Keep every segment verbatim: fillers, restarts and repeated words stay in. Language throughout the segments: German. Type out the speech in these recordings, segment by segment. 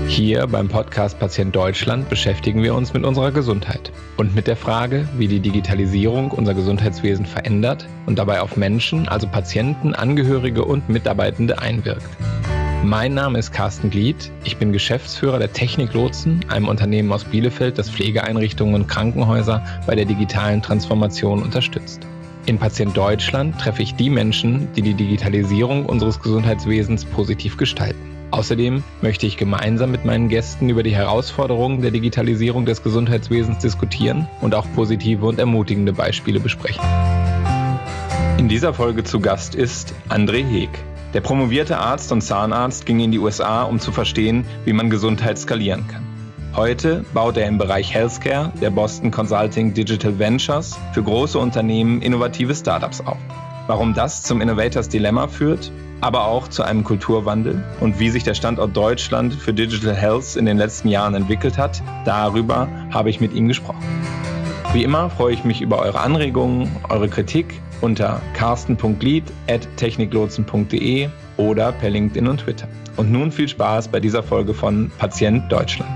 Hier beim Podcast Patient Deutschland beschäftigen wir uns mit unserer Gesundheit und mit der Frage, wie die Digitalisierung unser Gesundheitswesen verändert und dabei auf Menschen, also Patienten, Angehörige und Mitarbeitende einwirkt. Mein Name ist Carsten Glied, ich bin Geschäftsführer der Technik Lotsen, einem Unternehmen aus Bielefeld, das Pflegeeinrichtungen und Krankenhäuser bei der digitalen Transformation unterstützt. In Patient Deutschland treffe ich die Menschen, die die Digitalisierung unseres Gesundheitswesens positiv gestalten. Außerdem möchte ich gemeinsam mit meinen Gästen über die Herausforderungen der Digitalisierung des Gesundheitswesens diskutieren und auch positive und ermutigende Beispiele besprechen. In dieser Folge zu Gast ist André Heeg. Der promovierte Arzt und Zahnarzt ging in die U S A, um zu verstehen, wie man Gesundheit skalieren kann. Heute baut er im Bereich Healthcare der Boston Consulting Digital Ventures für große Unternehmen innovative Startups auf. Warum das zum Innovators Dilemma führt, aber auch zu einem Kulturwandel und wie sich der Standort Deutschland für Digital Health in den letzten Jahren entwickelt hat, darüber habe ich mit ihm gesprochen. Wie immer freue ich mich über eure Anregungen, eure Kritik unter carsten punkt glied at techniklotsen punkt de oder per LinkedIn und Twitter. Und nun viel Spaß bei dieser Folge von Patient Deutschland.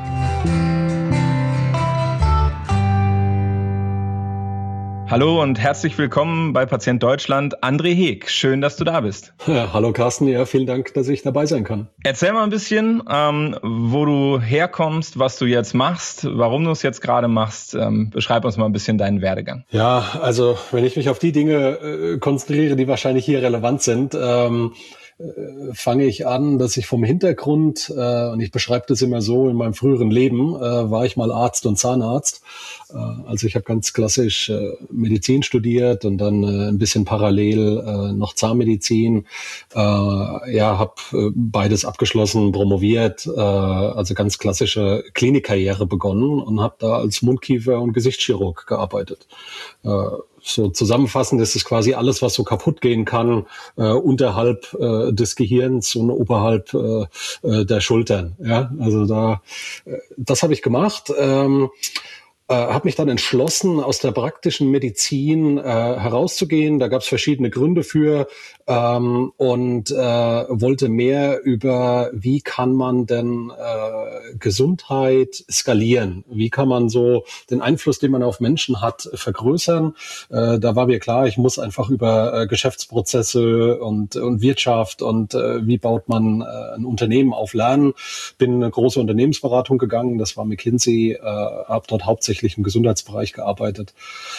Hallo und herzlich willkommen bei Patient Deutschland, André Heeg. Schön, dass du da bist. Ja, hallo Carsten, ja, vielen Dank, dass ich dabei sein kann. Erzähl mal ein bisschen, ähm, wo du herkommst, was du jetzt machst, warum du es jetzt gerade machst. Ähm, beschreib uns mal ein bisschen deinen Werdegang. Ja, also wenn ich mich auf die Dinge äh, konzentriere, die wahrscheinlich hier relevant sind, ähm, äh, fange ich an, dass ich vom Hintergrund, äh, und ich beschreibe das immer so, in meinem früheren Leben äh, war ich mal Arzt und Zahnarzt. Also ich habe ganz klassisch äh, Medizin studiert und dann äh, ein bisschen parallel äh, noch Zahnmedizin. Äh, ja, habe äh, beides abgeschlossen, promoviert, äh, also ganz klassische Klinikkarriere begonnen und habe da als Mundkiefer- und Gesichtschirurg gearbeitet. Äh, so zusammenfassend ist es quasi alles, was so kaputt gehen kann, äh, unterhalb äh, des Gehirns und oberhalb äh, der Schultern. Ja, also da, äh, das habe ich gemacht. Ähm, Äh, habe mich dann entschlossen, aus der praktischen Medizin äh, herauszugehen. Da gab es verschiedene Gründe für ähm, und äh, wollte mehr über, wie kann man denn äh, Gesundheit skalieren? Wie kann man so den Einfluss, den man auf Menschen hat, vergrößern? Äh, da war mir klar, ich muss einfach über äh, Geschäftsprozesse und, und Wirtschaft und äh, wie baut man äh, ein Unternehmen auf lernen. Bin in eine große Unternehmensberatung gegangen, das war McKinsey, äh, habe dort hauptsächlich im Gesundheitsbereich gearbeitet.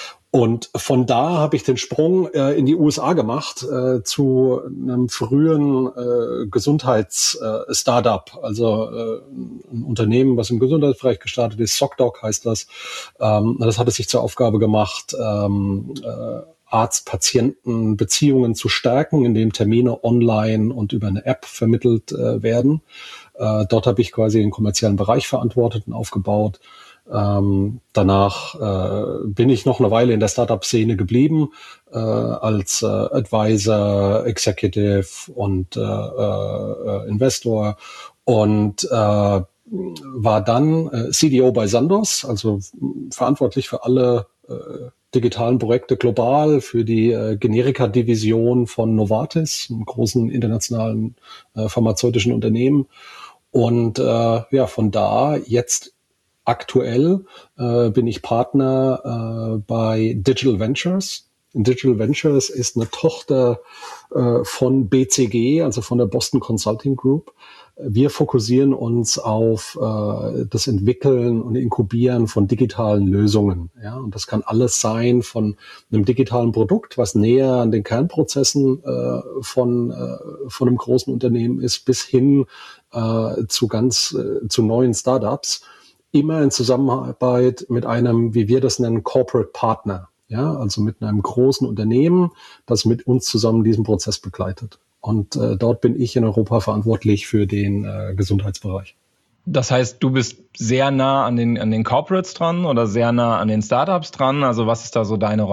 Und von da habe ich den Sprung äh, in die U S A gemacht äh, zu einem frühen äh, Gesundheits-Startup, äh, also äh, ein Unternehmen, was im Gesundheitsbereich gestartet ist, ZocDoc heißt das. Ähm, das hatte sich zur Aufgabe gemacht, ähm, äh, Arzt-Patienten-Beziehungen zu stärken, indem Termine online und über eine App vermittelt äh, werden. Äh, dort habe ich quasi den kommerziellen Bereich verantwortet und aufgebaut. Ähm, danach äh, bin ich noch eine Weile in der Startup-Szene geblieben, äh, als äh, Advisor, Executive und äh, äh, Investor und äh, war dann äh, C D O bei Sandoz, also verantwortlich für alle äh, digitalen Projekte global, für die äh, Generika-Division von Novartis, einem großen internationalen äh, pharmazeutischen Unternehmen. Und äh, ja, von da jetzt aktuell äh, bin ich Partner äh, bei Digital Ventures. Digital Ventures ist eine Tochter äh, von B C G, also von der Boston Consulting Group. Wir fokussieren uns auf äh, das Entwickeln und Inkubieren von digitalen Lösungen. Ja, und das kann alles sein von einem digitalen Produkt, was näher an den Kernprozessen äh, von äh, von einem großen Unternehmen ist, bis hin äh, zu ganz äh, zu neuen Startups. Immer in Zusammenarbeit mit einem, wie wir das nennen, Corporate Partner. Ja, also mit einem großen Unternehmen, das mit uns zusammen diesen Prozess begleitet. Und äh, dort bin ich in Europa verantwortlich für den äh, Gesundheitsbereich. Das heißt, du bist sehr nah an den, an den Corporates dran oder sehr nah an den Startups dran? Also was ist da so deine Rolle?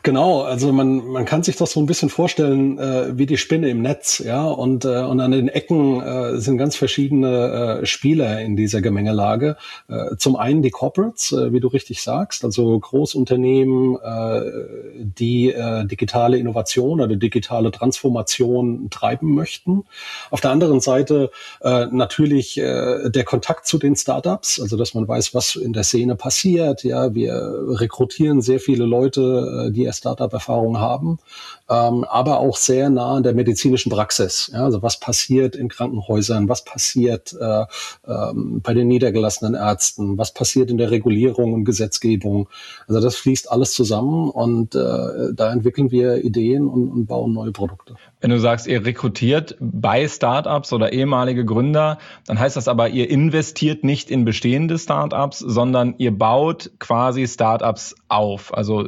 Genau, also man man kann sich das so ein bisschen vorstellen äh, wie die Spinne im Netz, ja, und äh, und an den Ecken äh, sind ganz verschiedene äh, Spieler in dieser Gemengelage. Äh, zum einen die Corporates, äh, wie du richtig sagst, also Großunternehmen, äh, die äh, digitale Innovation oder digitale Transformation treiben möchten. Auf der anderen Seite äh, natürlich äh, der Kontakt zu den Startups, also dass man weiß, was in der Szene passiert. Ja, wir rekrutieren sehr viele Leute, äh, die Startup-Erfahrung haben, ähm, aber auch sehr nah an der medizinischen Praxis. Ja, also was passiert in Krankenhäusern, was passiert äh, ähm, bei den niedergelassenen Ärzten, was passiert in der Regulierung und Gesetzgebung. Also das fließt alles zusammen und äh, da entwickeln wir Ideen und, und bauen neue Produkte. Wenn du sagst, ihr rekrutiert bei Startups oder ehemalige Gründer, dann heißt das aber, ihr investiert nicht in bestehende Startups, sondern ihr baut quasi Startups auf. Also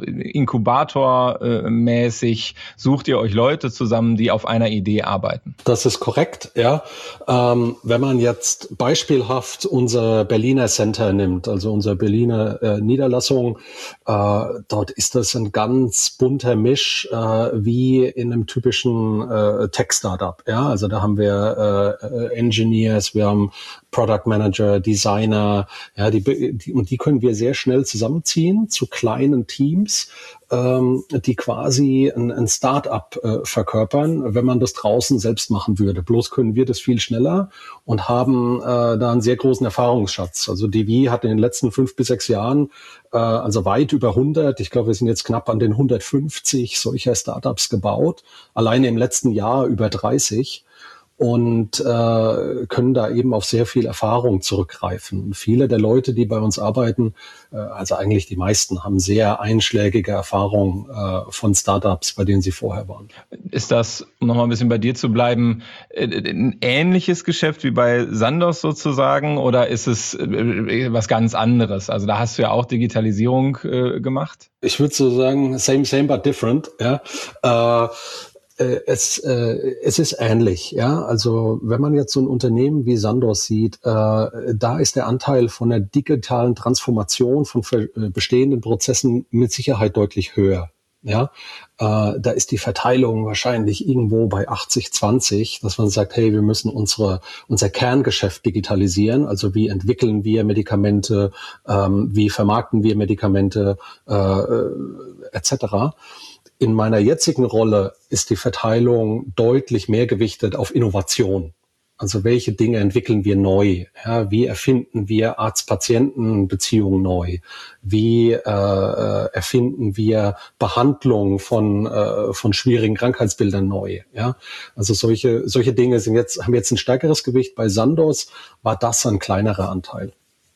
inkubatormäßig sucht ihr euch Leute zusammen, die auf einer Idee arbeiten. Das ist korrekt, ja. Ähm, wenn man jetzt beispielhaft unser Berliner Center nimmt, also unsere Berliner äh, Niederlassung, äh, dort ist das ein ganz bunter Misch, äh, wie in einem typischen äh, Tech-Startup. Ja, also da haben wir äh, Engineers, wir haben Product Manager, Designer, ja, die, die und die können wir sehr schnell zusammenziehen zu kleinen Teams, ähm, die quasi ein, ein Start-up äh, verkörpern, wenn man das draußen selbst machen würde. Bloß können wir das viel schneller und haben äh, da einen sehr großen Erfahrungsschatz. Also D V hat in den letzten fünf bis sechs Jahren äh, also weit über hundert, ich glaube, wir sind jetzt knapp an den hundertfünfzig solcher Startups gebaut, alleine im letzten Jahr über dreißig. Und äh, können da eben auf sehr viel Erfahrung zurückgreifen. Und viele der Leute, die bei uns arbeiten, äh, also eigentlich die meisten, haben sehr einschlägige Erfahrung äh, von Startups, bei denen sie vorher waren. Ist das, um nochmal ein bisschen bei dir zu bleiben, ein ähnliches Geschäft wie bei Sandoz sozusagen, oder ist es äh, was ganz anderes? Also da hast du ja auch Digitalisierung äh, gemacht. Ich würde so sagen, same, same, but different. Ja. Äh, Es, äh, es ist ähnlich, ja. Also wenn man jetzt so ein Unternehmen wie Sandoz sieht, äh, da ist der Anteil von der digitalen Transformation von bestehenden Prozessen mit Sicherheit deutlich höher. Ja, äh, da ist die Verteilung wahrscheinlich irgendwo bei achtzig zwanzig, dass man sagt, hey, wir müssen unsere unser Kerngeschäft digitalisieren. Also wie entwickeln wir Medikamente, ähm, wie vermarkten wir Medikamente, äh, et cetera. In meiner jetzigen Rolle ist die Verteilung deutlich mehr gewichtet auf Innovation. Also welche Dinge entwickeln wir neu? Ja, wie erfinden wir Arzt-Patienten-Beziehungen neu? Wie äh, erfinden wir Behandlung von äh, von schwierigen Krankheitsbildern neu? Ja, also solche solche Dinge sind jetzt haben jetzt ein stärkeres Gewicht. Bei Sandoz war das ein kleinerer Anteil.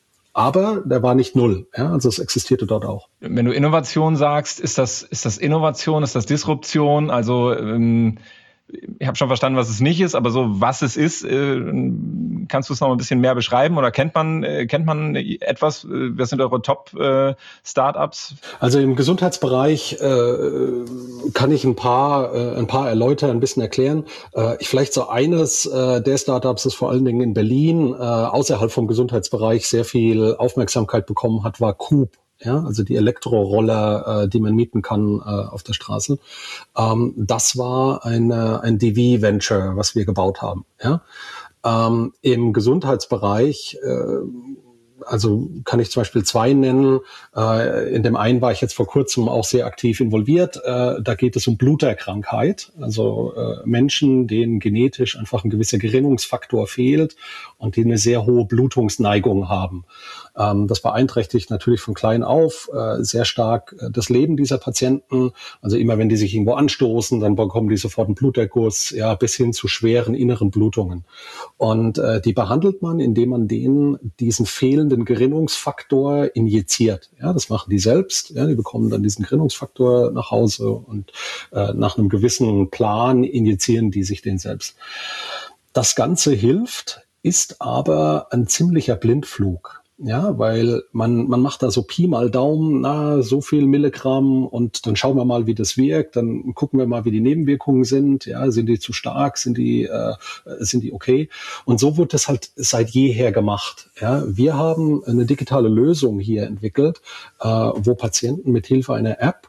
Aber der war nicht null, ja, also es existierte dort auch. Wenn du Innovation sagst, ist das ist das Innovation, ist das Disruption? Also ähm, ich habe schon verstanden, was es nicht ist, aber so was es ist, äh, kannst du es noch ein bisschen mehr beschreiben oder kennt man äh, kennt man etwas? Was sind eure Top-Startups? Äh, also im Gesundheitsbereich äh, kann ich ein paar äh, ein paar erläutern, ein bisschen erklären. Äh, ich vielleicht so eines äh, der Startups, das vor allen Dingen in Berlin äh, außerhalb vom Gesundheitsbereich sehr viel Aufmerksamkeit bekommen hat, war Coop. Ja, also die Elektroroller, äh, die man mieten kann äh, auf der Straße. Ähm, das war eine, ein D V-Venture, was wir gebaut haben. Ja, ähm, im Gesundheitsbereich, äh, also kann ich zum Beispiel zwei nennen. Äh, in dem einen war ich jetzt vor kurzem auch sehr aktiv involviert. Äh, da geht es um Bluterkrankheit, also äh, Menschen, denen genetisch einfach ein gewisser Gerinnungsfaktor fehlt und die eine sehr hohe Blutungsneigung haben. Ähm, das beeinträchtigt natürlich von klein auf äh, sehr stark äh, das Leben dieser Patienten. Also immer wenn die sich irgendwo anstoßen, dann bekommen die sofort einen Bluterguss, ja, bis hin zu schweren inneren Blutungen. Und äh, die behandelt man, indem man denen diesen fehlenden Gerinnungsfaktor injiziert. Ja, das machen die selbst. Ja, die bekommen dann diesen Gerinnungsfaktor nach Hause und äh, nach einem gewissen Plan injizieren die sich den selbst. Das Ganze hilft, ist aber ein ziemlicher Blindflug. Ja, weil man man macht da so Pi mal Daumen, na, so viel Milligramm und dann schauen wir mal, wie das wirkt, dann gucken wir mal, wie die Nebenwirkungen sind, ja, sind die zu stark, sind die äh, sind die okay? Und so wird das halt seit jeher gemacht. Ja, wir haben eine digitale Lösung hier entwickelt, äh, wo Patienten mit Hilfe einer App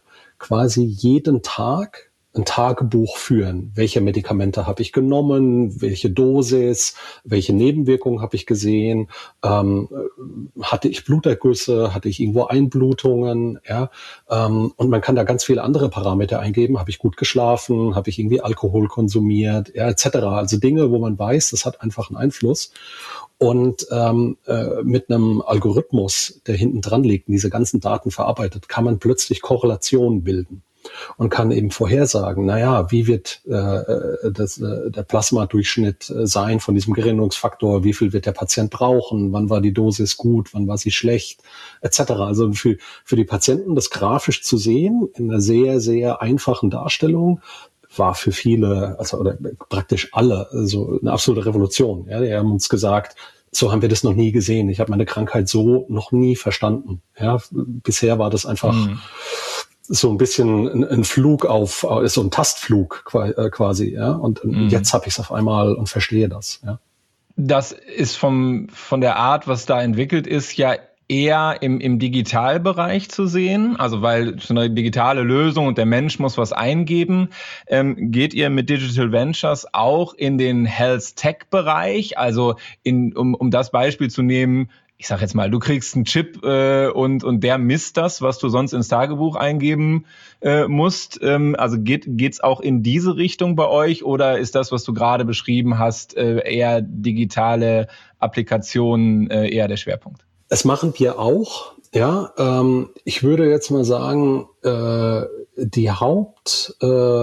quasi jeden Tag ein Tagebuch führen. Welche Medikamente habe ich genommen? Welche Dosis? Welche Nebenwirkungen habe ich gesehen? Ähm, hatte ich Blutergüsse? Hatte ich irgendwo Einblutungen? Ja, ähm, und man kann da ganz viele andere Parameter eingeben. Habe ich gut geschlafen? Habe ich irgendwie Alkohol konsumiert? Ja, et cetera. Also Dinge, wo man weiß, das hat einfach einen Einfluss. Und ähm, äh, mit einem Algorithmus, der hinten dran liegt und diese ganzen Daten verarbeitet, kann man plötzlich Korrelationen bilden. Und kann eben vorhersagen, naja, wie wird äh, das, äh, der Plasmadurchschnitt äh, sein von diesem Gerinnungsfaktor, wie viel wird der Patient brauchen, wann war die Dosis gut, wann war sie schlecht, et cetera. Also für, für die Patienten das grafisch zu sehen, in einer sehr, sehr einfachen Darstellung, war für viele, also oder praktisch alle, so eine absolute Revolution. Ja, die haben uns gesagt, so haben wir das noch nie gesehen. Ich habe meine Krankheit so noch nie verstanden. Ja, bisher war das einfach... Mhm. so ein bisschen ein, ein Flug auf, so ein Tastflug quasi, ja. Und mhm. jetzt habe ich es auf einmal und verstehe das, ja. Das ist vom von der Art, was da entwickelt ist, ja eher im, im Digitalbereich zu sehen, also weil so eine digitale Lösung und der Mensch muss was eingeben. Ähm, geht ihr mit Digital Ventures auch in den Health-Tech-Bereich, also in, um, um das Beispiel zu nehmen, ich sag jetzt mal, du kriegst einen Chip äh, und und der misst das, was du sonst ins Tagebuch eingeben äh, musst. Ähm, also geht geht's auch in diese Richtung bei euch oder ist das, was du gerade beschrieben hast, äh, eher digitale Applikationen äh, eher der Schwerpunkt? Das machen wir auch. Ja, ähm, ich würde jetzt mal sagen, äh, die Haupt,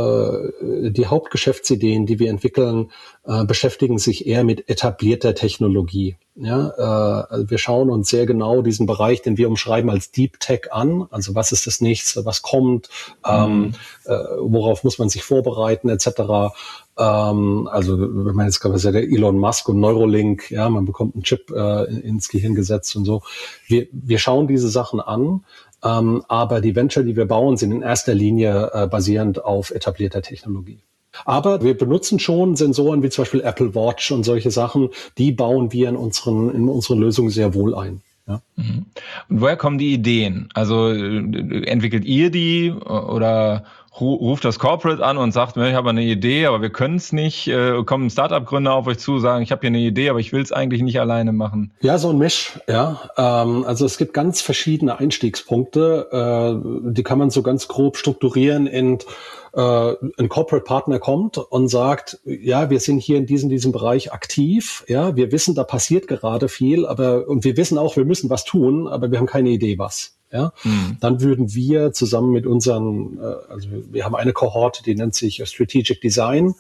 äh, die Hauptgeschäftsideen, die wir entwickeln, äh, beschäftigen sich eher mit etablierter Technologie. Ja, äh, also wir schauen uns sehr genau diesen Bereich, den wir umschreiben als Deep Tech an. Also was ist das Nächste, was kommt, mhm. ähm, äh, worauf muss man sich vorbereiten, et cetera. Ähm, also wenn man jetzt gerade sagt, der Elon Musk und Neuralink, ja, man bekommt einen Chip äh, ins Gehirn gesetzt und so. Wir, wir schauen diese Sachen an. Ähm, aber die Venture, die wir bauen, sind in erster Linie äh, basierend auf etablierter Technologie. Aber wir benutzen schon Sensoren wie zum Beispiel Apple Watch und solche Sachen, die bauen wir in unseren, in unseren Lösungen sehr wohl ein. Ja. Und woher kommen die Ideen? Also entwickelt ihr die oder ruft das Corporate an und sagt, ich habe eine Idee, aber wir können es nicht? Kommen Startup-Gründer auf euch zu, sagen, ich habe hier eine Idee, aber ich will es eigentlich nicht alleine machen? Ja, so ein Misch. Ja, ähm, also es gibt ganz verschiedene Einstiegspunkte. Äh, die kann man so ganz grob strukturieren in Uh, ein Corporate Partner kommt und sagt, ja, wir sind hier in diesem, diesem Bereich aktiv, ja, wir wissen, da passiert gerade viel, aber, und wir wissen auch, wir müssen was tun, aber wir haben keine Idee, was, ja. Mhm. Dann würden wir zusammen mit unseren, uh, also wir haben eine Kohorte, die nennt sich Strategic Design.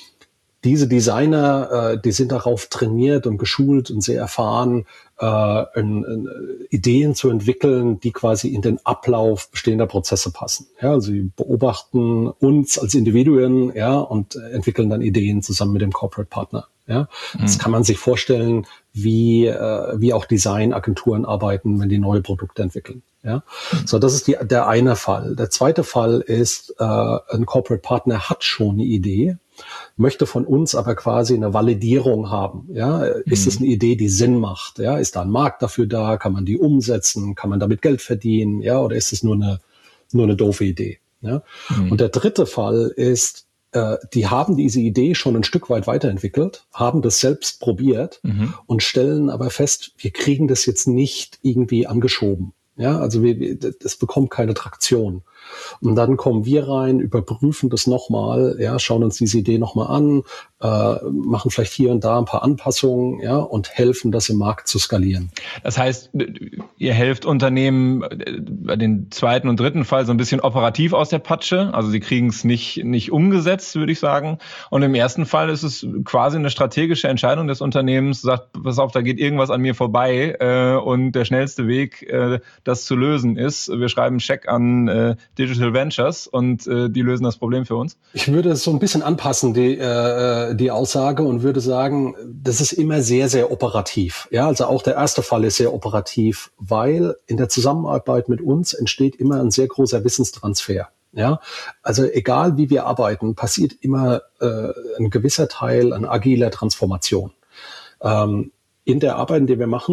Diese Designer, äh, die sind darauf trainiert und geschult und sehr erfahren, äh, in, in, Ideen zu entwickeln, die quasi in den Ablauf bestehender Prozesse passen. Ja, also sie beobachten uns als Individuen, ja, und entwickeln dann Ideen zusammen mit dem Corporate Partner. Ja, mhm. Das kann man sich vorstellen, wie äh, wie auch Designagenturen arbeiten, wenn die neue Produkte entwickeln. Ja, mhm. So das ist die, der eine Fall. Der zweite Fall ist, äh, ein Corporate Partner hat schon eine Idee, möchte von uns aber quasi eine Validierung haben. Ja, ist es mhm. eine Idee, die Sinn macht? Ja, ist da ein Markt dafür da? Kann man die umsetzen? Kann man damit Geld verdienen? Ja, oder ist es nur eine nur eine doofe Idee? Ja, mhm. Und der dritte Fall ist, äh, die haben diese Idee schon ein Stück weit weiterentwickelt, haben das selbst probiert mhm. und stellen aber fest, wir kriegen das jetzt nicht irgendwie angeschoben. Ja, also wir, das bekommt keine Traktion. Und dann kommen wir rein, überprüfen das nochmal, ja, schauen uns diese Idee nochmal an, äh, machen vielleicht hier und da ein paar Anpassungen, ja, und helfen, das im Markt zu skalieren. Das heißt, ihr helft Unternehmen bei den zweiten und dritten Fall so ein bisschen operativ aus der Patsche, also sie kriegen es nicht nicht umgesetzt, würde ich sagen. Und im ersten Fall ist es quasi eine strategische Entscheidung des Unternehmens, sagt, pass auf, da geht irgendwas an mir vorbei äh, und der schnellste Weg, äh, das zu lösen ist, wir schreiben einen Scheck an äh, Digital Ventures und äh, die lösen das Problem für uns? Ich würde es so ein bisschen anpassen, die äh, die Aussage, und würde sagen, das ist immer sehr, sehr operativ. Ja, also auch der erste Fall ist sehr operativ, weil in der Zusammenarbeit mit uns entsteht immer ein sehr großer Wissenstransfer. Ja, also egal wie wir arbeiten, passiert immer äh, ein gewisser Teil an agiler Transformation. Ähm, in der Arbeit, die wir machen,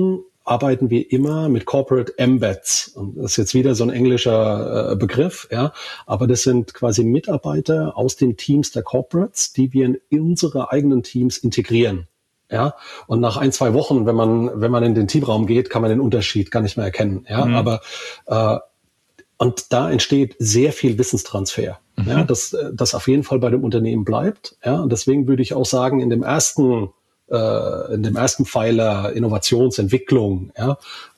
arbeiten wir immer mit Corporate Embeds. Und das ist jetzt wieder so ein englischer äh, Begriff, ja. Aber das sind quasi Mitarbeiter aus den Teams der Corporates, die wir in unsere eigenen Teams integrieren. Ja, und nach ein, zwei Wochen, wenn man, wenn man in den Teamraum geht, kann man den Unterschied gar nicht mehr erkennen. Ja, mhm. aber, äh, und da entsteht sehr viel Wissenstransfer. Mhm. Ja, das, das auf jeden Fall bei dem Unternehmen bleibt. Ja, und deswegen würde ich auch sagen, in dem ersten, äh, in dem ersten Pfeiler Innovationsentwicklung, ja,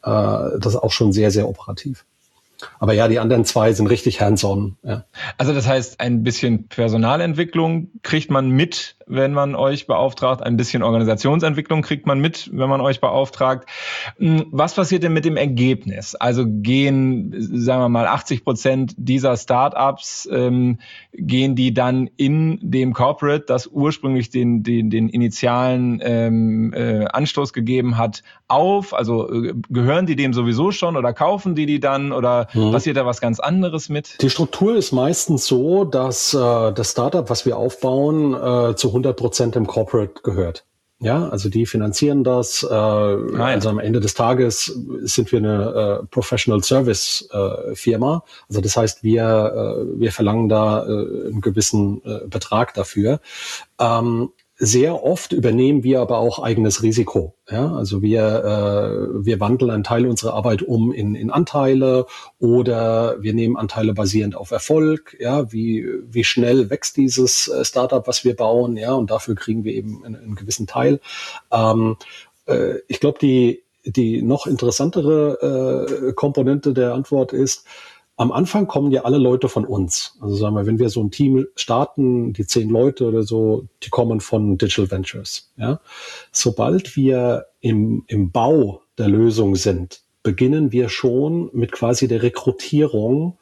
äh, das ist auch schon sehr, sehr operativ. Aber ja, die anderen zwei sind richtig hands-on. Ja. Also das heißt, ein bisschen Personalentwicklung kriegt man mit, wenn man euch beauftragt. Ein bisschen Organisationsentwicklung kriegt man mit, wenn man euch beauftragt. Was passiert denn mit dem Ergebnis? Also gehen, sagen wir mal, achtzig Prozent dieser Startups, ähm, gehen die dann in dem Corporate, das ursprünglich den, den, den initialen ähm, äh, Anstoß gegeben hat, auf? Also äh, gehören die dem sowieso schon oder kaufen die die dann oder Mhm. passiert da was ganz anderes mit? Die Struktur ist meistens so, dass äh, das Startup, was wir aufbauen, äh, zu hundert Prozent dem Corporate gehört. Ja, also die finanzieren das. Äh, ah, ja. Also am Ende des Tages sind wir eine äh, Professional Service äh, Firma. Also das heißt, wir äh, wir verlangen da äh, einen gewissen äh, Betrag dafür. Ähm, Sehr oft übernehmen wir aber auch eigenes Risiko. Ja, also wir äh, wir wandeln einen Teil unserer Arbeit um in in Anteile oder wir nehmen Anteile basierend auf Erfolg. Ja, wie wie schnell wächst dieses Startup, was wir bauen? Ja, und dafür kriegen wir eben einen, einen gewissen Teil. Ähm, äh, ich glaube, die die noch interessantere äh, Komponente der Antwort ist: Am Anfang kommen ja alle Leute von uns. Also sagen wir, wenn wir so ein Team starten, die zehn Leute oder so, die kommen von Digital Ventures. Ja, sobald wir im im Bau der Lösung sind, beginnen wir schon mit quasi der Rekrutierung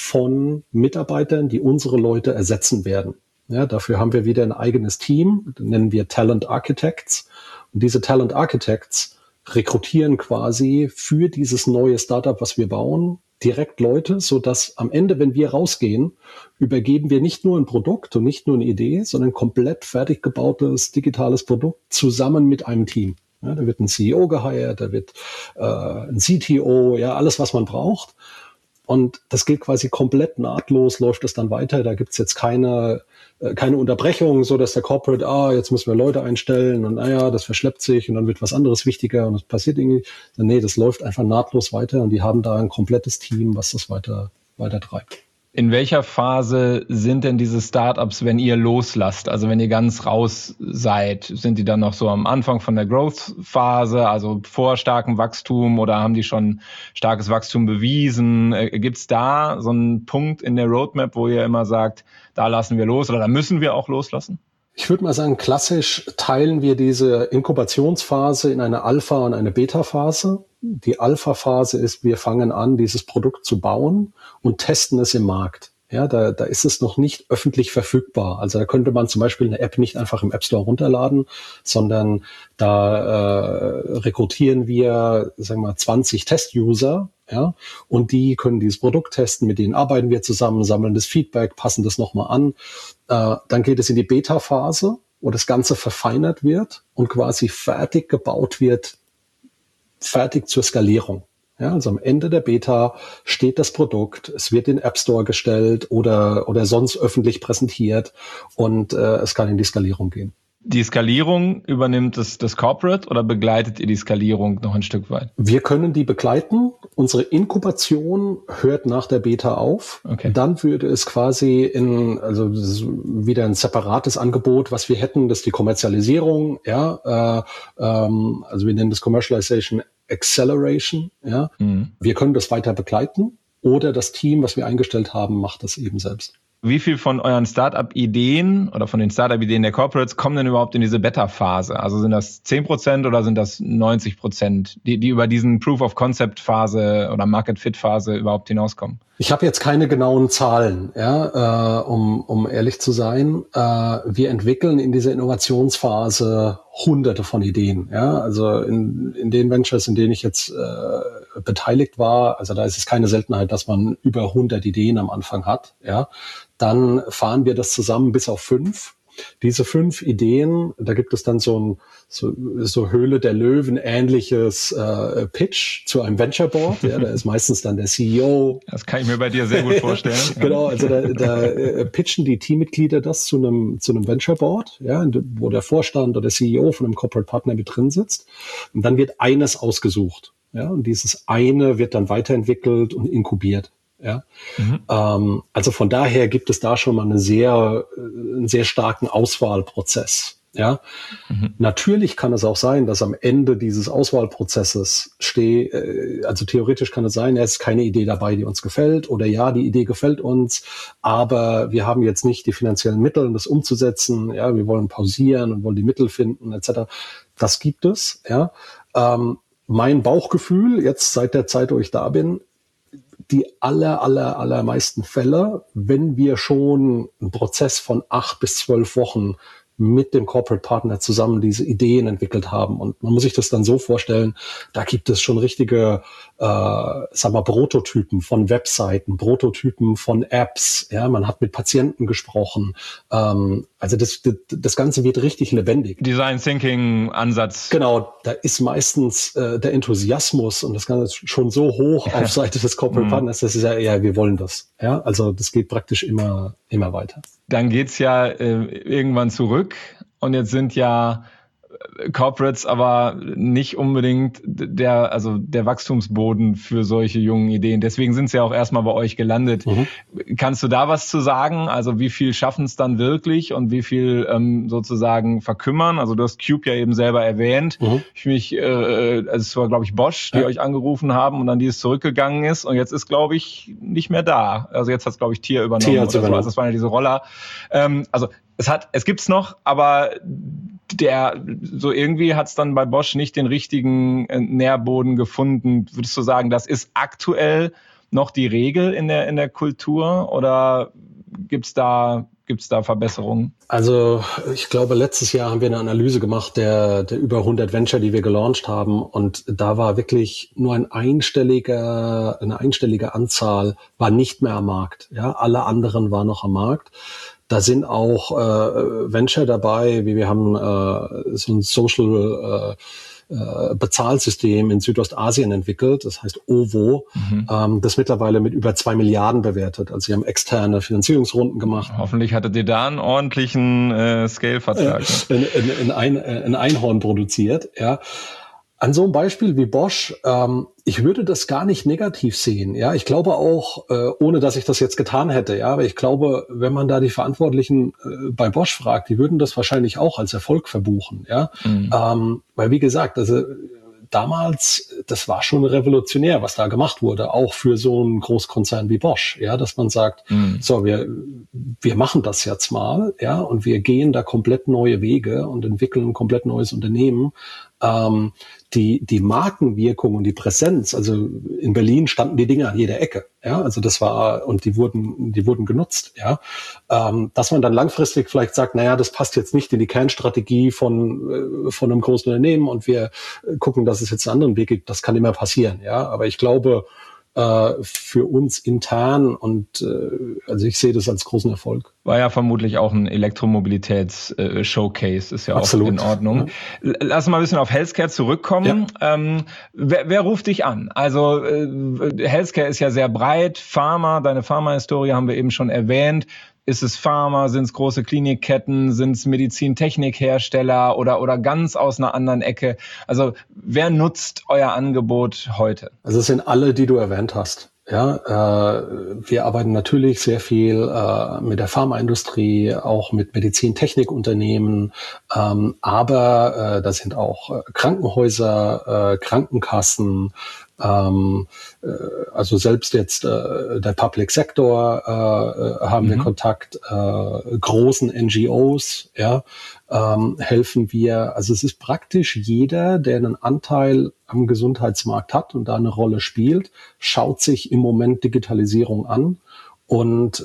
von Mitarbeitern, die unsere Leute ersetzen werden. Ja, dafür haben wir wieder ein eigenes Team, das nennen wir Talent Architects. Und diese Talent Architects rekrutieren quasi für dieses neue Startup, was wir bauen, direkt Leute, so dass am Ende, wenn wir rausgehen, übergeben wir nicht nur ein Produkt und nicht nur eine Idee, sondern komplett fertig gebautes digitales Produkt zusammen mit einem Team. Ja, da wird ein C E O geheiert, da wird äh, ein C T O, ja, alles, was man braucht. Und das geht quasi komplett nahtlos, läuft es dann weiter. Da gibt's jetzt keine äh, keine Unterbrechung, so dass der Corporate, ah, jetzt müssen wir Leute einstellen und naja, das verschleppt sich und dann wird was anderes wichtiger und es passiert irgendwie. Nee, das läuft einfach nahtlos weiter und die haben da ein komplettes Team, was das weiter weiter treibt. In welcher Phase sind denn diese Startups, wenn ihr loslasst? Also wenn ihr ganz raus seid, sind die dann noch so am Anfang von der Growth-Phase, also vor starkem Wachstum, oder haben die schon starkes Wachstum bewiesen? Gibt es da so einen Punkt in der Roadmap, wo ihr immer sagt, da lassen wir los oder da müssen wir auch loslassen? Ich würde mal sagen, klassisch teilen wir diese Inkubationsphase in eine Alpha- und eine Beta-Phase. Die Alpha-Phase ist, wir fangen an, dieses Produkt zu bauen und testen es im Markt. Ja, da, da ist es noch nicht öffentlich verfügbar. Also da könnte man zum Beispiel eine App nicht einfach im App Store runterladen, sondern da äh, rekrutieren wir, sagen wir mal, zwanzig Test-User, ja, und die können dieses Produkt testen, mit denen arbeiten wir zusammen, sammeln das Feedback, passen das nochmal an. Äh, dann geht es in die Beta-Phase, wo das Ganze verfeinert wird und quasi fertig gebaut wird, fertig zur Skalierung. Ja, also am Ende der Beta steht das Produkt, es wird in den App Store gestellt oder oder sonst öffentlich präsentiert und äh, es kann in die Skalierung gehen. Die Skalierung übernimmt das, das Corporate oder begleitet ihr die Skalierung noch ein Stück weit? Wir können die begleiten. Unsere Inkubation hört nach der Beta auf. Okay. Dann würde es quasi in, also das ist wieder ein separates Angebot, was wir hätten, das ist die Kommerzialisierung. Ja, äh, ähm, also wir nennen das Commercialization Acceleration. Ja, mhm. Wir können das weiter begleiten oder das Team, was wir eingestellt haben, macht das eben selbst. Wie viel von euren Startup-Ideen oder von den Startup-Ideen der Corporates kommen denn überhaupt in diese Beta-Phase? Also sind das zehn Prozent oder sind das neunzig Prozent, die, die über diesen Proof-of-Concept-Phase oder Market-Fit-Phase überhaupt hinauskommen? Ich habe jetzt keine genauen Zahlen, ja, äh, um, um ehrlich zu sein. Äh, wir entwickeln in dieser Innovationsphase hunderte von Ideen. Ja, also in, in den Ventures, in denen ich jetzt äh, beteiligt war, also da ist es keine Seltenheit, dass man über hundert Ideen am Anfang hat. Ja, dann fahren wir das zusammen bis auf fünf. Diese fünf Ideen, da gibt es dann so ein so, so Höhle der Löwen ähnliches äh, Pitch zu einem Venture Board. Ja, da ist meistens dann der C E O. Das kann ich mir bei dir sehr gut vorstellen. Genau, also da, da äh, pitchen die Teammitglieder das zu einem zu einem Venture Board, ja, wo der Vorstand oder der C E O von einem Corporate Partner mit drin sitzt. Und dann wird eines ausgesucht. Ja, und dieses eine wird dann weiterentwickelt und inkubiert. Ja, mhm. ähm, also von daher gibt es da schon mal eine sehr, einen sehr starken Auswahlprozess. Ja, mhm. Natürlich kann es auch sein, dass am Ende dieses Auswahlprozesses stehe, äh, also theoretisch kann es sein, es ist keine Idee dabei, die uns gefällt, oder ja, die Idee gefällt uns, aber wir haben jetzt nicht die finanziellen Mittel, um das umzusetzen. Ja, wir wollen pausieren und wollen die Mittel finden, et cetera. Das gibt es. Ja, ähm, mein Bauchgefühl jetzt seit der Zeit, wo ich da bin, die aller, aller, allermeisten Fälle, wenn wir schon einen Prozess von acht bis zwölf Wochen mit dem Corporate Partner zusammen diese Ideen entwickelt haben. Und man muss sich das dann so vorstellen, da gibt es schon richtige, äh, sag mal, Prototypen von Webseiten, Prototypen von Apps. Ja, man hat mit Patienten gesprochen. Ähm, also das, das, das Ganze wird richtig lebendig. Design Thinking Ansatz. Genau, da ist meistens äh, der Enthusiasmus und das Ganze schon so hoch auf Seite des Corporate Partners, das ist ja eher, wir wollen das. Ja, also das geht praktisch immer, immer weiter. Dann geht's ja äh, irgendwann zurück und jetzt sind ja Corporates aber nicht unbedingt der, also der Wachstumsboden für solche jungen Ideen. Deswegen sind sie ja auch erstmal bei euch gelandet. Mhm. Kannst du da was zu sagen? Also wie viel schaffen es dann wirklich und wie viel ähm, sozusagen verkümmern? Also du hast Cube ja eben selber erwähnt. Mhm. Ich mich, äh, also es war glaube ich Bosch, die ja. euch angerufen haben und dann die es zurückgegangen ist und jetzt ist glaube ich nicht mehr da. Also jetzt hat es glaube ich Tier übernommen. Tier oder so. Also das waren ja diese Roller. Ähm, also es hat, es gibt's noch, aber der, so irgendwie hat's dann bei Bosch nicht den richtigen Nährboden gefunden. Würdest du sagen, das ist aktuell noch die Regel in der, in der Kultur oder gibt's da, gibt's da Verbesserungen? Also, ich glaube, letztes Jahr haben wir eine Analyse gemacht der, der über hundert Venture, die wir gelauncht haben. Und da war wirklich nur ein einstelliger, eine einstellige Anzahl war nicht mehr am Markt. Ja, alle anderen waren noch am Markt. Da sind auch äh, Venture dabei, wie wir haben äh, so ein Social äh, äh, Bezahlsystem in Südostasien entwickelt, das heißt O V O, mhm. ähm, das mittlerweile mit über zwei Milliarden bewertet. Also sie haben externe Finanzierungsrunden gemacht. Hoffentlich hattet ihr da einen ordentlichen äh, Scale-Vertrag. Äh, in, in, in, ein, in Einhorn produziert, ja. An so einem Beispiel wie Bosch, ähm, ich würde das gar nicht negativ sehen. Ja, ich glaube auch, äh, ohne dass ich das jetzt getan hätte. Ja, aber ich glaube, wenn man da die Verantwortlichen äh, bei Bosch fragt, die würden das wahrscheinlich auch als Erfolg verbuchen. Ja, mhm. ähm, weil wie gesagt, also damals, das war schon revolutionär, was da gemacht wurde, auch für so einen Großkonzern wie Bosch. Ja, dass man sagt, mhm. so wir wir machen das jetzt mal, ja, und wir gehen da komplett neue Wege und entwickeln ein komplett neues Unternehmen. Ähm, die, die Markenwirkung und die Präsenz, also in Berlin standen die Dinge an jeder Ecke, ja, also das war, und die wurden, die wurden genutzt, ja, ähm, dass man dann langfristig vielleicht sagt, naja, das passt jetzt nicht in die Kernstrategie von, äh, von einem großen Unternehmen und wir gucken, dass es jetzt einen anderen Weg gibt, das kann immer passieren, ja, aber ich glaube, äh, für uns intern und äh, also ich sehe das als großen Erfolg. War ja vermutlich auch ein Elektromobilitäts-Showcase, ist ja Absolut. Auch in Ordnung. Ja. Lass mal ein bisschen auf Healthcare zurückkommen. Ja. Ähm, wer, wer ruft dich an? Also äh, Healthcare ist ja sehr breit. Pharma, deine Pharma-Historie haben wir eben schon erwähnt. Ist es Pharma, sind es große Klinikketten, sind es Medizintechnikhersteller oder oder ganz aus einer anderen Ecke? Also wer nutzt euer Angebot heute? Also es sind alle, die du erwähnt hast. Ja, äh, wir arbeiten natürlich sehr viel äh, mit der Pharmaindustrie, auch mit Medizintechnikunternehmen, ähm, aber äh, da sind auch äh, Krankenhäuser, äh, Krankenkassen, ähm, äh, also selbst jetzt äh, der Public Sector äh, haben mhm. wir Kontakt, äh, großen N G Os, ja, ähm, helfen wir. Also es ist praktisch jeder, der einen Anteil am Gesundheitsmarkt hat und da eine Rolle spielt, schaut sich im Moment Digitalisierung an und äh,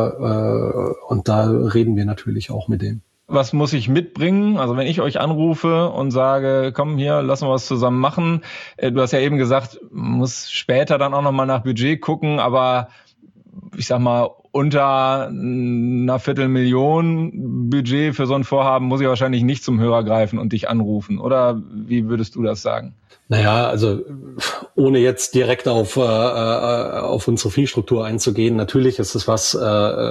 äh, und da reden wir natürlich auch mit dem. Was muss ich mitbringen? Also wenn ich euch anrufe und sage, komm hier, lass mal was zusammen machen. Du hast ja eben gesagt, man muss später dann auch nochmal nach Budget gucken, aber ich sag mal, unter einer Viertelmillion Budget für so ein Vorhaben muss ich wahrscheinlich nicht zum Hörer greifen und dich anrufen. Oder wie würdest du das sagen? Naja, also ohne jetzt direkt auf äh, auf unsere Fee-Struktur einzugehen, natürlich ist es was, äh,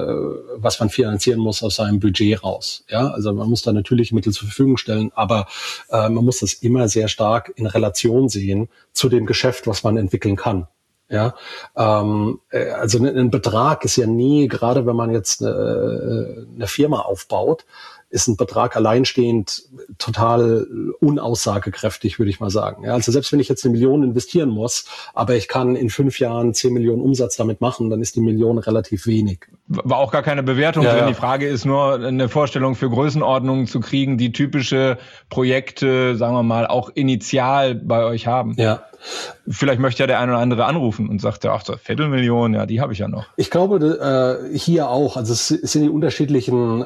was man finanzieren muss aus seinem Budget raus. Ja, also man muss da natürlich Mittel zur Verfügung stellen, aber äh, man muss das immer sehr stark in Relation sehen zu dem Geschäft, was man entwickeln kann. Ja, ähm, also ein Betrag ist ja nie, gerade wenn man jetzt eine, eine Firma aufbaut, ist ein Betrag alleinstehend total unaussagekräftig, würde ich mal sagen. Ja, also selbst wenn ich jetzt eine Million investieren muss, aber ich kann in fünf Jahren zehn Millionen Umsatz damit machen, dann ist die Million relativ wenig. War auch gar keine Bewertung ja, drin. Ja. Die Frage ist nur, eine Vorstellung für Größenordnungen zu kriegen, die typische Projekte, sagen wir mal, auch initial bei euch haben. Ja. Vielleicht möchte ja der eine oder andere anrufen und sagt, ach, so Viertelmillion, ja, die habe ich ja noch. Ich glaube, äh, hier auch. Also es sind die unterschiedlichen äh,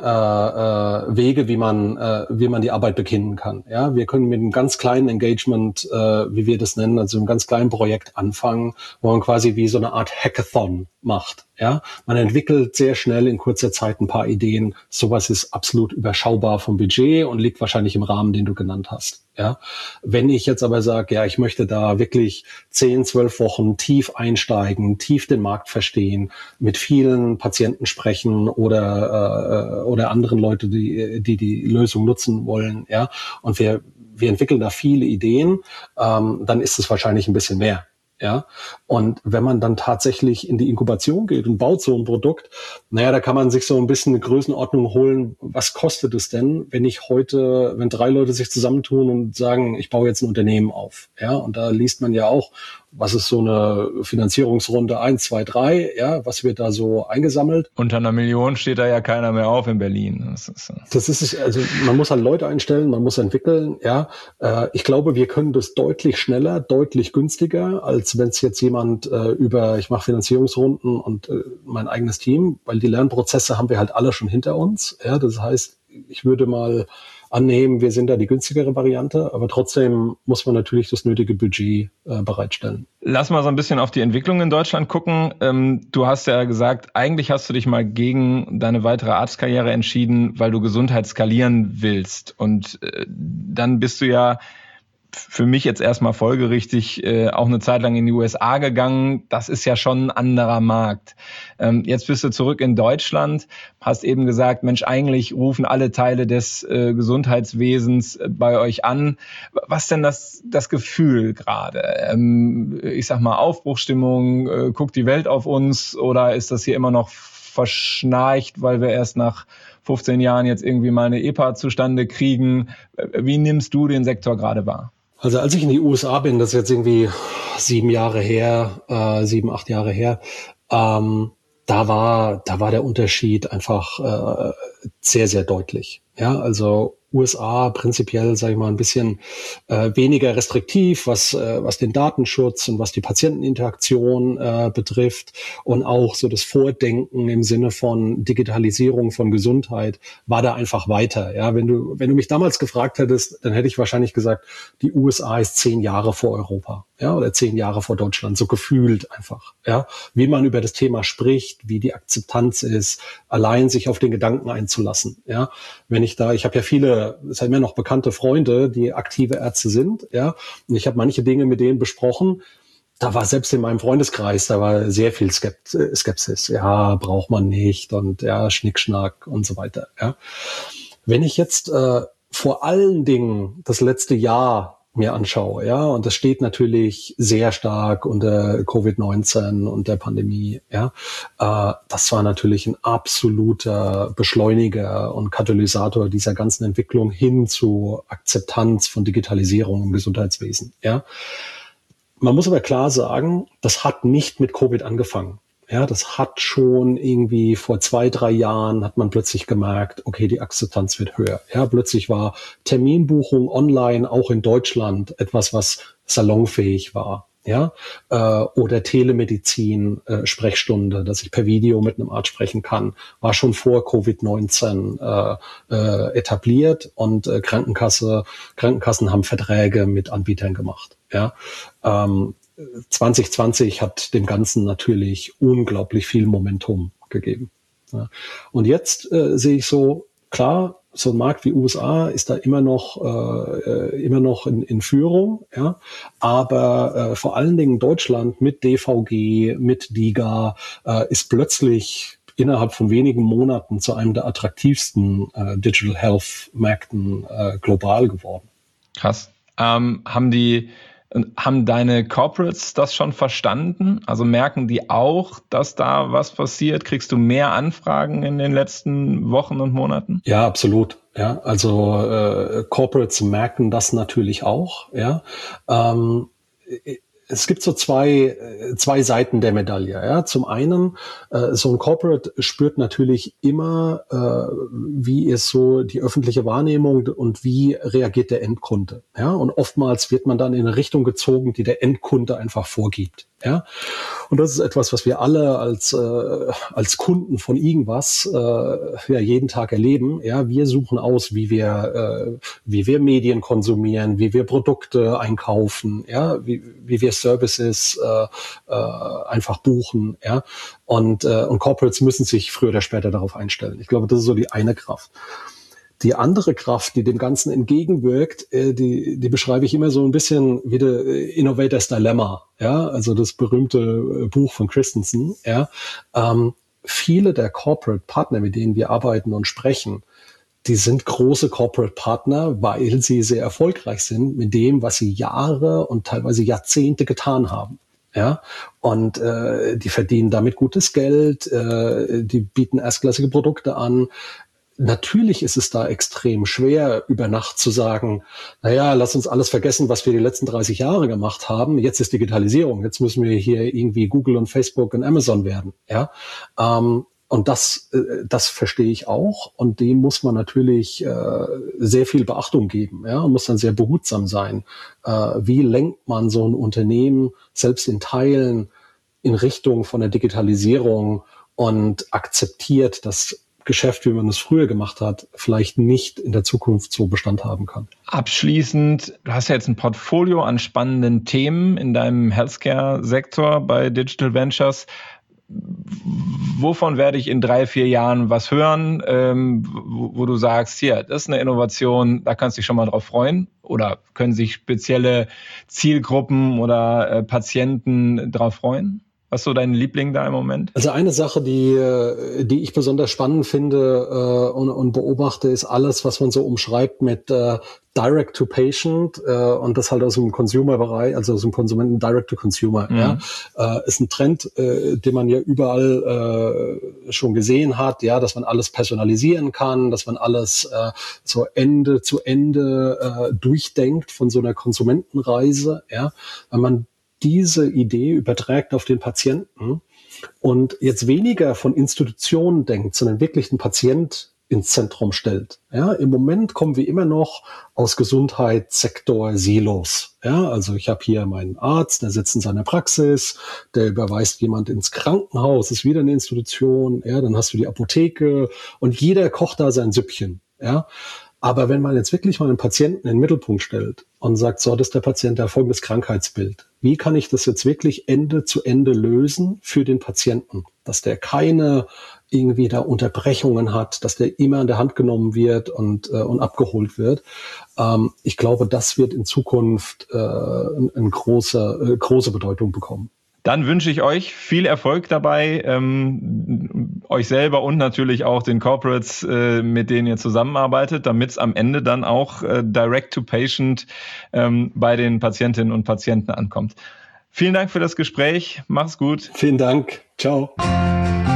äh, Wege, wie man äh, wie man die Arbeit beginnen kann. Ja, wir können mit einem ganz kleinen Engagement, äh, wie wir das nennen, also einem ganz kleinen Projekt anfangen, wo man quasi wie so eine Art Hackathon macht. Ja, man entwickelt sehr schnell in kurzer Zeit ein paar Ideen. Sowas ist absolut überschaubar vom Budget und liegt wahrscheinlich im Rahmen, den du genannt hast. Ja, wenn ich jetzt aber sage, ja, ich möchte da wirklich zehn, zwölf Wochen tief einsteigen, tief den Markt verstehen, mit vielen Patienten sprechen oder äh, oder anderen Leute, die die die Lösung nutzen wollen, ja, und wir wir entwickeln da viele Ideen, ähm, dann ist es wahrscheinlich ein bisschen mehr. Ja, und wenn man dann tatsächlich in die Inkubation geht und baut so ein Produkt, naja, da kann man sich so ein bisschen eine Größenordnung holen. Was kostet es denn, wenn ich heute, wenn drei Leute sich zusammentun und sagen, ich baue jetzt ein Unternehmen auf? Ja, und da liest man ja auch, was ist so eine Finanzierungsrunde eins, zwei, drei, ja, was wird da so eingesammelt? Unter einer Million steht da ja keiner mehr auf in Berlin. Das ist, das ist also man muss halt Leute einstellen, man muss entwickeln, ja. Ich glaube, wir können das deutlich schneller, deutlich günstiger, als wenn es jetzt jemand äh, über, ich mache Finanzierungsrunden und äh, mein eigenes Team, weil die Lernprozesse haben wir halt alle schon hinter uns, ja. Das heißt, ich würde mal annehmen, wir sind da die günstigere Variante, aber trotzdem muss man natürlich das nötige Budget äh, bereitstellen. Lass mal so ein bisschen auf die Entwicklung in Deutschland gucken. Ähm, du hast ja gesagt, eigentlich hast du dich mal gegen deine weitere Arztkarriere entschieden, weil du Gesundheit skalieren willst. Und äh, dann bist du ja für mich jetzt erstmal folgerichtig äh, auch eine Zeit lang in die U S A gegangen. Das ist ja schon ein anderer Markt. Ähm, jetzt bist du zurück in Deutschland, hast eben gesagt, Mensch, eigentlich rufen alle Teile des äh, Gesundheitswesens äh, bei euch an. Was denn das das Gefühl gerade? Ähm, ich sag mal Aufbruchsstimmung, äh, guckt die Welt auf uns oder ist das hier immer noch verschnarcht, weil wir erst nach fünfzehn Jahren jetzt irgendwie mal eine E P A zustande kriegen? Wie nimmst du den Sektor gerade wahr? Also als ich in die U S A bin, das ist jetzt irgendwie sieben Jahre her, äh, sieben, acht Jahre her, ähm, da war, da war der Unterschied einfach äh, sehr, sehr deutlich. Ja, also U S A prinzipiell, sage ich mal, ein bisschen äh, weniger restriktiv, was äh, was den Datenschutz und was die Patienteninteraktion äh, betrifft und auch so das Vordenken im Sinne von Digitalisierung von Gesundheit war da einfach weiter. Ja, wenn du wenn du mich damals gefragt hättest, dann hätte ich wahrscheinlich gesagt, die U S A ist zehn Jahre vor Europa, ja, oder zehn Jahre vor Deutschland, so gefühlt einfach. Ja, wie man über das Thema spricht, wie die Akzeptanz ist, allein sich auf den Gedanken einzulassen. Ja, wenn ich da, ich habe ja viele es sind mir noch bekannte Freunde, die aktive Ärzte sind, ja. Und ich habe manche Dinge mit denen besprochen. Da war selbst in meinem Freundeskreis, da war sehr viel Skepsis. Ja, braucht man nicht und ja, Schnickschnack und so weiter. Ja. Wenn ich jetzt äh, vor allen Dingen das letzte Jahr mir anschaue, ja, und das steht natürlich sehr stark unter Covid neunzehn und der Pandemie, ja, äh, das war natürlich ein absoluter Beschleuniger und Katalysator dieser ganzen Entwicklung hin zu Akzeptanz von Digitalisierung im Gesundheitswesen, ja. Man muss aber klar sagen, das hat nicht mit Covid angefangen. Ja, das hat schon irgendwie vor zwei, drei Jahren hat man plötzlich gemerkt, okay, die Akzeptanz wird höher. Ja, plötzlich war Terminbuchung online auch in Deutschland etwas, was salonfähig war. Ja, äh, oder Telemedizin, äh, Sprechstunde, dass ich per Video mit einem Arzt sprechen kann, war schon vor Covid neunzehn äh, äh, etabliert und äh, Krankenkasse, Krankenkassen haben Verträge mit Anbietern gemacht. Ja, ähm, zwanzig zwanzig hat dem Ganzen natürlich unglaublich viel Momentum gegeben. Ja. Und jetzt äh, sehe ich so, klar, so ein Markt wie U S A ist da immer noch äh, immer noch in, in Führung, ja, aber äh, vor allen Dingen Deutschland mit D V G, mit DiGA äh, ist plötzlich innerhalb von wenigen Monaten zu einem der attraktivsten äh, Digital Health Märkten äh, global geworden. Krass. Ähm, haben die Haben deine Corporates das schon verstanden? Also merken die auch, dass da was passiert? Kriegst du mehr Anfragen in den letzten Wochen und Monaten? Ja, absolut. Ja, also äh, Corporates merken das natürlich auch. Ja, ähm, es gibt so zwei zwei Seiten der Medaille. Ja, zum einen äh, so ein Corporate spürt natürlich immer, äh, wie ist so die öffentliche Wahrnehmung und wie reagiert der Endkunde. Ja, und oftmals wird man dann in eine Richtung gezogen, die der Endkunde einfach vorgibt. Ja, und das ist etwas, was wir alle als äh, als Kunden von irgendwas äh, ja jeden Tag erleben. Ja, wir suchen aus, wie wir äh, wie wir Medien konsumieren, wie wir Produkte einkaufen, ja, wie wie wir Services äh, äh, einfach buchen, ja, und äh, und Corporates müssen sich früher oder später darauf einstellen. Ich glaube, das ist so die eine Kraft. Die andere Kraft, die dem Ganzen entgegenwirkt, äh, die, die beschreibe ich immer so ein bisschen wie der Innovators Dilemma, ja, also das berühmte Buch von Christensen, ja. Ähm, viele der Corporate Partner, mit denen wir arbeiten und sprechen, die sind große Corporate Partner, weil sie sehr erfolgreich sind mit dem, was sie Jahre und teilweise Jahrzehnte getan haben. Ja, und äh, die verdienen damit gutes Geld, äh, die bieten erstklassige Produkte an. Natürlich ist es da extrem schwer, über Nacht zu sagen, naja, lass uns alles vergessen, was wir die letzten dreißig Jahre gemacht haben. Jetzt ist Digitalisierung. Jetzt müssen wir hier irgendwie Google und Facebook und Amazon werden. Ja, ähm, und das, äh, das verstehe ich auch. Und dem muss man natürlich äh, sehr viel Beachtung geben. Ja, und muss dann sehr behutsam sein. Äh, wie lenkt man so ein Unternehmen selbst in Teilen in Richtung von der Digitalisierung und akzeptiert, dass Geschäft, wie man es früher gemacht hat, vielleicht nicht in der Zukunft so Bestand haben kann. Abschließend, du hast ja jetzt ein Portfolio an spannenden Themen in deinem Healthcare-Sektor bei Digital Ventures. Wovon werde ich in drei, vier Jahren was hören, ähm, wo, wo du sagst, hier, das ist eine Innovation, da kannst du dich schon mal drauf freuen? Oder können sich spezielle Zielgruppen oder äh, Patienten drauf freuen? Was ist so dein Liebling da im Moment? Also eine Sache, die die ich besonders spannend finde äh, und, und beobachte, ist alles, was man so umschreibt mit äh, Direct to Patient äh, und das halt aus dem Consumer-Bereich, also aus dem Konsumenten Direct to Consumer. Mhm. Ja, äh, ist ein Trend, äh, den man ja überall äh, schon gesehen hat, ja, dass man alles personalisieren kann, dass man alles äh, so Ende zu Ende äh, durchdenkt von so einer Konsumentenreise. Ja, wenn man diese Idee überträgt auf den Patienten und jetzt weniger von Institutionen denkt, sondern wirklich den Patient ins Zentrum stellt. Ja, im Moment kommen wir immer noch aus Gesundheitssektor Silos. Ja, also ich habe hier meinen Arzt, der sitzt in seiner Praxis, der überweist jemand ins Krankenhaus, ist wieder eine Institution. Ja, dann hast du die Apotheke und jeder kocht da sein Süppchen. Ja. Aber wenn man jetzt wirklich mal einen Patienten in den Mittelpunkt stellt und sagt, so, das ist der Patient, der hat folgendes Krankheitsbild. Wie kann ich das jetzt wirklich Ende zu Ende lösen für den Patienten? Dass der keine irgendwie da Unterbrechungen hat, dass der immer an der Hand genommen wird und, äh, und abgeholt wird. Ähm, ich glaube, das wird in Zukunft äh, eine ein große, äh, große Bedeutung bekommen. Dann wünsche ich euch viel Erfolg dabei, ähm, euch selber und natürlich auch den Corporates, äh, mit denen ihr zusammenarbeitet, damit es am Ende dann auch äh, direct to patient ähm, bei den Patientinnen und Patienten ankommt. Vielen Dank für das Gespräch. Mach's gut. Vielen Dank. Ciao.